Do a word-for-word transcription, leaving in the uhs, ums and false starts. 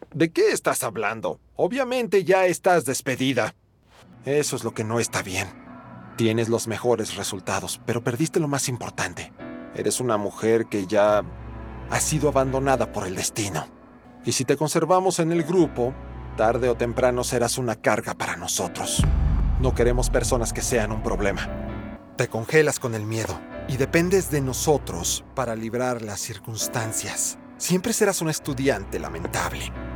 ¿De qué estás hablando? Obviamente ya estás despedida. Eso es lo que no está bien. Tienes los mejores resultados, pero perdiste lo más importante. Eres una mujer que ya ha sido abandonada por el destino. Y si te conservamos en el grupo, tarde o temprano serás una carga para nosotros. No queremos personas que sean un problema. Te congelas con el miedo y dependes de nosotros para librar las circunstancias. Siempre serás un estudiante lamentable.